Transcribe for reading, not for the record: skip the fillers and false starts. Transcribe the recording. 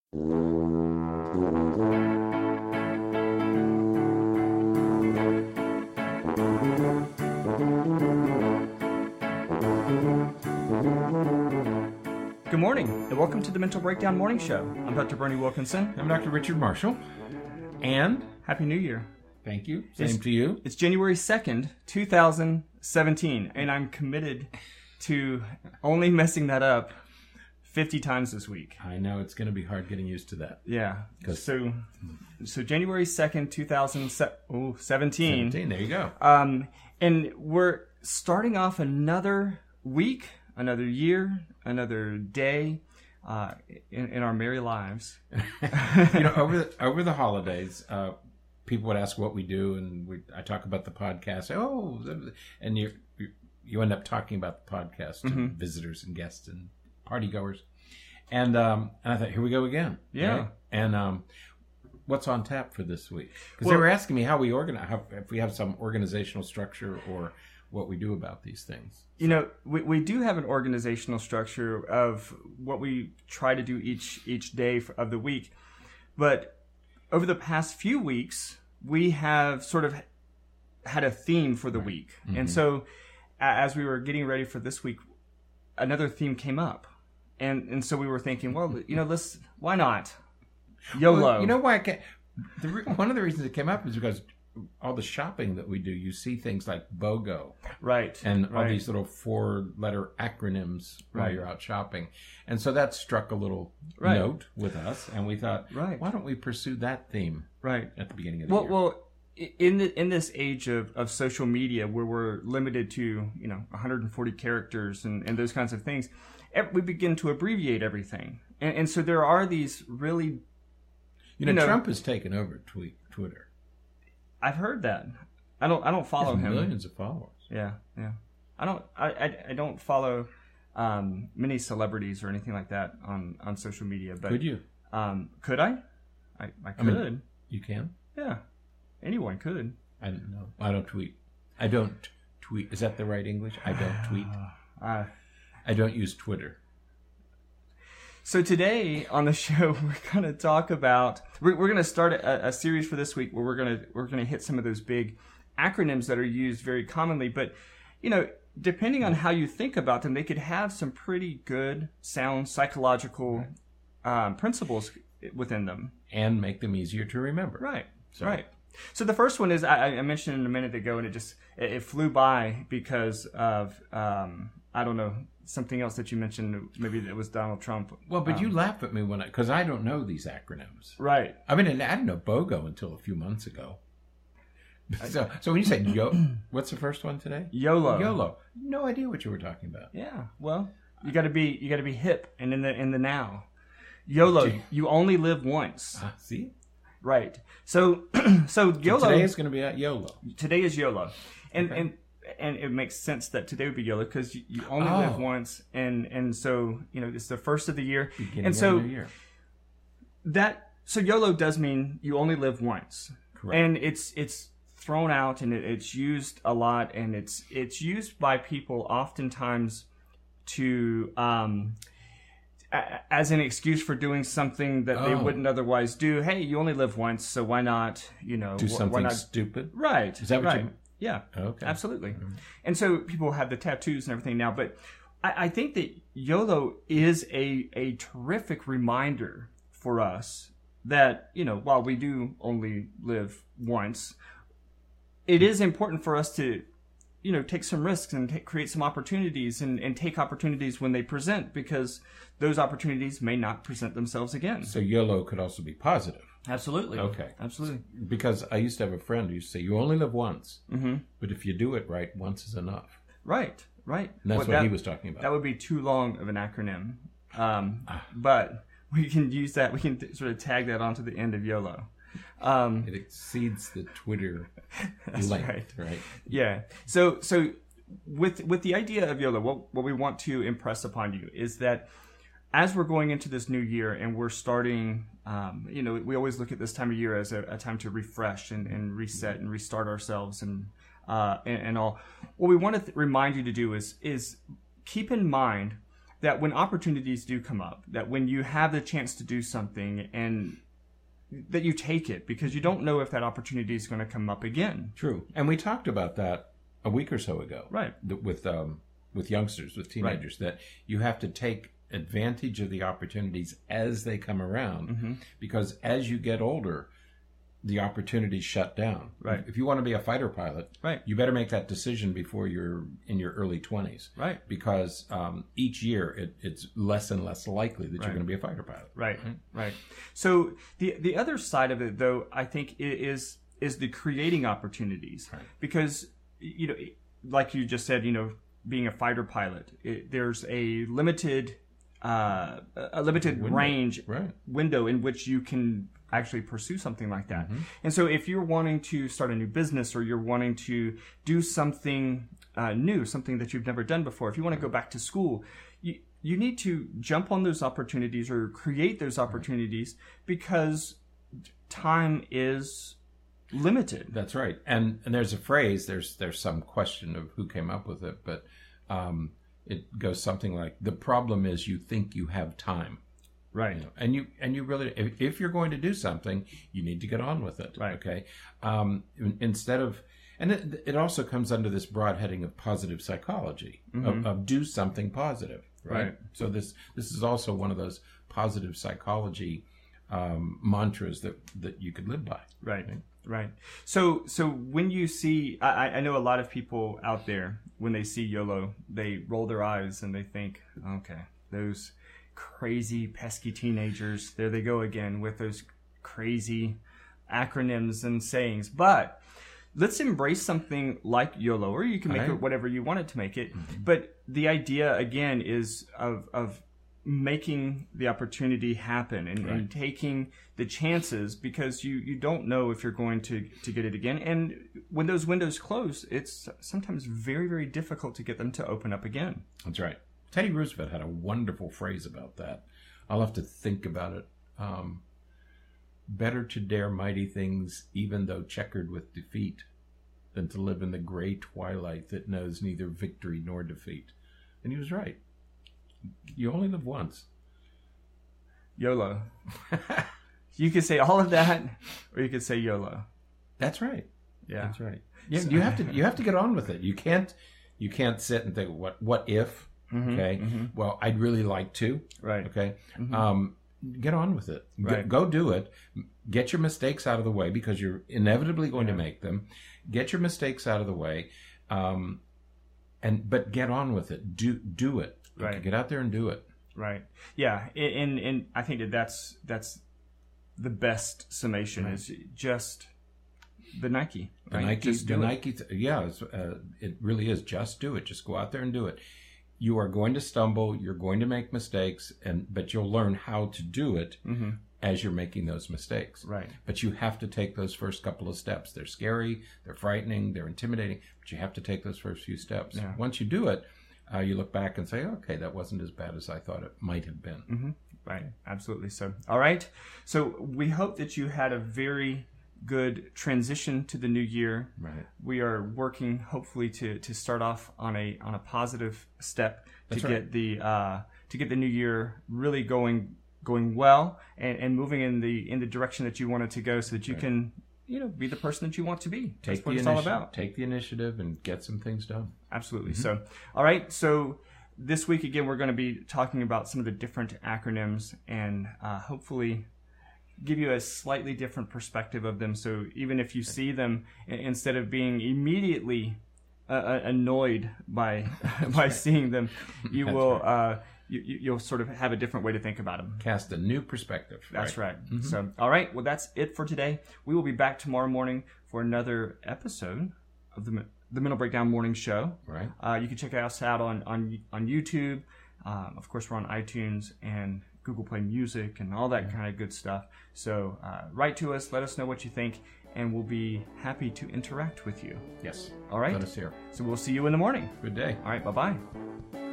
Good morning, and welcome to the Mental Breakdown Morning Show. I'm Dr. Bernie Wilkinson. I'm Dr. Richard Marshall, and Happy New Year. thank you. Same to you. It's January 2nd, 2017, and I'm committed to only messing that up 50 times this week. I know it's going to be hard getting used to that. Yeah. So January 2nd, 2017. There you go. And we're starting off another week, another year, another day in our merry lives. Over the holidays, people would ask what we do, and I talk about the podcast. And you end up talking about the podcast to visitors and guests and partygoers. And I thought, here we go again. Yeah. Right? And what's on tap for this week? Because they were asking me how we organize, if we have some organizational structure or what we do about these things. You know, we do have an organizational structure of what we try to do each day of the week. But over the past few weeks, we have sort of had a theme for the week. Mm-hmm. And so as we were getting ready for this week, another theme came up. And so we were thinking, well, why not? YOLO. Well, you know why? One of the reasons it came up is because all the shopping that we do, you see things like BOGO. Right. And all these little 4-letter acronyms while you're out shopping. And so that struck a little note with us. And we thought, why don't we pursue that theme at the beginning of the year? Well, in this age of social media where we're limited to 140 characters and those kinds of things, we begin to abbreviate everything. And so there are these really... Trump has taken over Twitter. I've heard that. I don't follow him. Millions of followers. Yeah. I don't follow many celebrities or anything like that on social media. But could you? Could I? I could. I mean, you can. Yeah. Anyone could. I don't know. I don't tweet. Is that the right English? I don't tweet. I don't use Twitter. So today on the show, we're going to talk about. We're going to start a series for this week where we're going to hit some of those big acronyms that are used very commonly. But depending on how you think about them, they could have some pretty good, sound psychological principles within them, and make them easier to remember. Right. So the first one is I mentioned a minute ago, and it flew by because of I don't know. Something else that you mentioned, maybe it was Donald Trump. Well, but you laugh at me because I don't know these acronyms. Right. I mean, I didn't know BOGO until a few months ago. So when you say what's the first one today? YOLO. No idea what you were talking about. Yeah. Well, you got to be hip and in the now. YOLO. You only live once. See. Right. So YOLO. Today is going to be at YOLO. Today is YOLO, and it makes sense that today would be YOLO because you only live once, and so it's the first of the year, beginning of the new year. So YOLO does mean you only live once. Correct. And it's thrown out and it's used a lot, and it's used by people oftentimes to as an excuse for doing something that they wouldn't otherwise do. Hey, you only live once, so why not do something stupid? Right. Is that what you? Yeah, okay. Absolutely. Mm-hmm. And so people have the tattoos and everything now, but I think that YOLO is a terrific reminder for us that, while we do only live once, it is important for us to, take some risks and create some opportunities and take opportunities when they present, because those opportunities may not present themselves again. So YOLO could also be positive. Absolutely. Okay. Absolutely. Because I used to have a friend who used to say, you only live once, mm-hmm. but if you do it right, once is enough. Right. And that's what he was talking about. That would be too long of an acronym. But we can use that. We can sort of tag that onto the end of YOLO. It exceeds the Twitter length, right? Yeah. So with the idea of YOLO, what we want to impress upon you is that as we're going into this new year and we're starting, we always look at this time of year as a time to refresh and reset and restart ourselves and all. What we want to remind you to do is keep in mind that when opportunities do come up, that when you have the chance to do something, and that you take it, because you don't know if that opportunity is going to come up again. True. And we talked about that a week or so ago. Right. With youngsters, with teenagers, that you have to take advantage of the opportunities as they come around, because as you get older, the opportunities shut down. Right. If you want to be a fighter pilot, right, you better make that decision before you're in your early 20s. Right. Because each year it's less and less likely that you're going to be a fighter pilot. Right. Right. So the other side of it, though, I think is the creating opportunities. Right. Because, like you just said, being a fighter pilot, there's a limited range window in which you can actually pursue something like that. And so if you're wanting to start a new business, or you're wanting to do something new, something that you've never done before, if you want to go back to school, you need to jump on those opportunities or create those opportunities, because time is limited. That's right. And there's a phrase, there's some question of who came up with it, but it goes something like, the problem is you think you have time. Right. And you really, if you're going to do something, you need to get on with it. Right. Okay. Instead of, and it also comes under this broad heading of positive psychology, of do something positive. Right. So this is also one of those positive psychology mantras that you could live by. Right. Right. So when you see, I know a lot of people out there, when they see YOLO, they roll their eyes and they think, okay, those crazy, pesky teenagers, there they go again with those crazy acronyms and sayings. But let's embrace something like YOLO, or you can make it whatever you want it to make it. But the idea, again, is of making the opportunity happen and taking the chances, because you don't know if you're going to get it again. And when those windows close, it's sometimes very, very difficult to get them to open up again. That's right. Teddy Roosevelt had a wonderful phrase about that. I'll have to think about it. Better to dare mighty things, even though checkered with defeat, than to live in the gray twilight that knows neither victory nor defeat. And he was right. You only live once. YOLO. You could say all of that, or you could say YOLO. That's right. Yeah, that's right. Yeah, so, you have to get on with it. You can't sit and think, what if? Okay. Well, I'd really like to. Right. Okay. Get on with it. Right. Go do it. Get your mistakes out of the way, because you're inevitably going to make them. Get your mistakes out of the way, but get on with it. Do it. Right. Okay, get out there and do it. Right. Yeah. And I think that's the best summation is just the Nike. Right? It really is. Just do it. Just go out there and do it. You are going to stumble. You're going to make mistakes, but you'll learn how to do it as you're making those mistakes. Right. But you have to take those first couple of steps. They're scary, they're frightening, they're intimidating, but you have to take those first few steps. Yeah. Once you do it, you look back and say, okay, that wasn't as bad as I thought it might have been. Right. Absolutely. So, all right. So we hope that you had a very good transition to the new year. Right. We are working hopefully to start off on a positive step to get the new year really going well and moving in the direction that you want it to go, so that you can be the person that you want to be. That's what it's all about. Take the initiative and get some things done. Absolutely. So, all right. So this week again, we're going to be talking about some of the different acronyms and hopefully give you a slightly different perspective of them. So even if you see them, instead of being immediately annoyed by seeing them, you will you'll sort of have a different way to think about them. Cast a new perspective. That's right. So, all right. Well, that's it for today. We will be back tomorrow morning for another episode of the Mental Breakdown Morning Show. Right. You can check us out on YouTube. Of course, we're on iTunes and Google Play Music and all that kind of good stuff. So write to us, let us know what you think, and we'll be happy to interact with you. Yes. All right. Let us hear. So we'll see you in the morning. Good day. All right. Bye-bye.